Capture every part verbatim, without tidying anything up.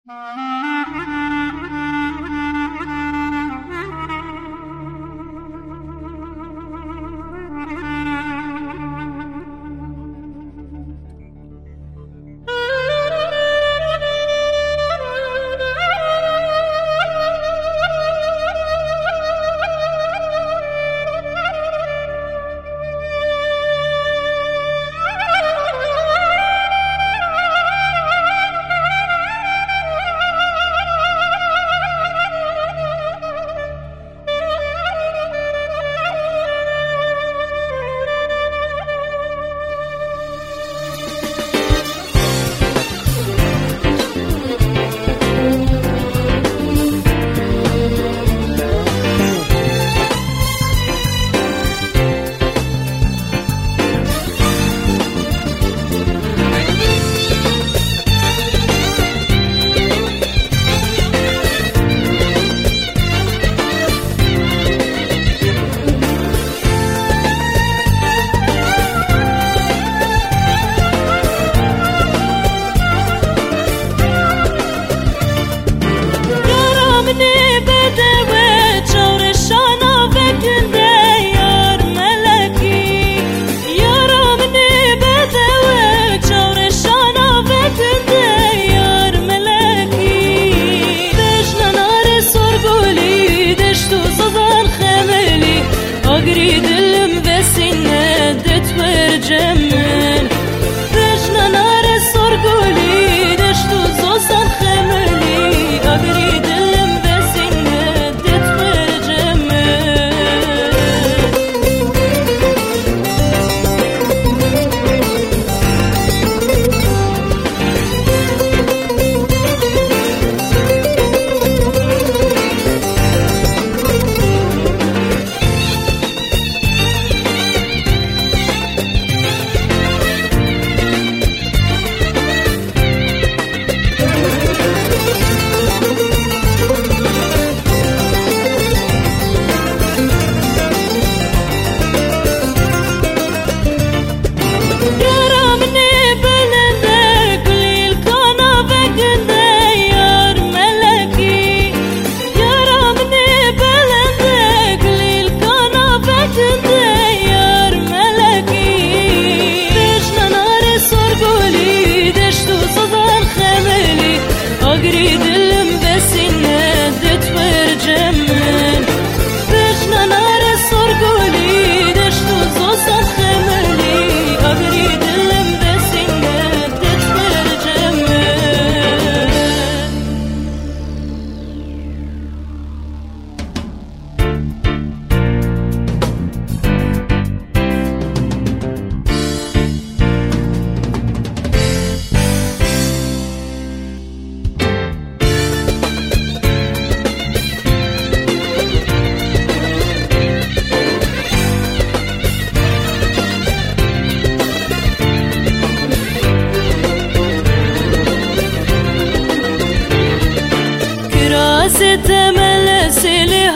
تمل سلي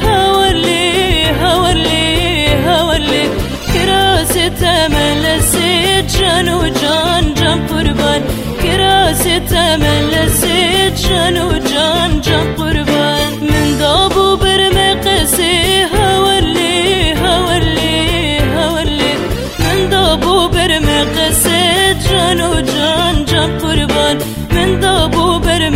هولي هولي هولي كراس تمل سيد جان وجان جان قربان كراس تمل سيد جان وجان جان قربان من دابو برمقسي هولي هولي هولي من دابو برمقسي جان وجان جان قربان من دابو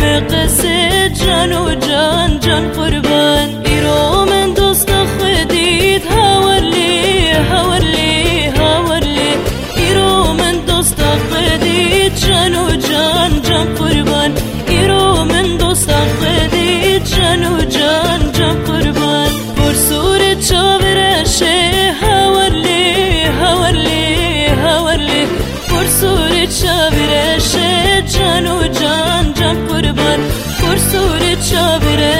برمقسي جان وجان جان قربان إيرو من دوست خديد هولي هولي هولي إيرو من دوست خديد جان وجان جان قربان إيرو من دوست خديد جان وجان جان قربان برسورة شاورشه هولي هولي هولي برسورة شاورشه جان وجان جان قربان برسورة شاورشه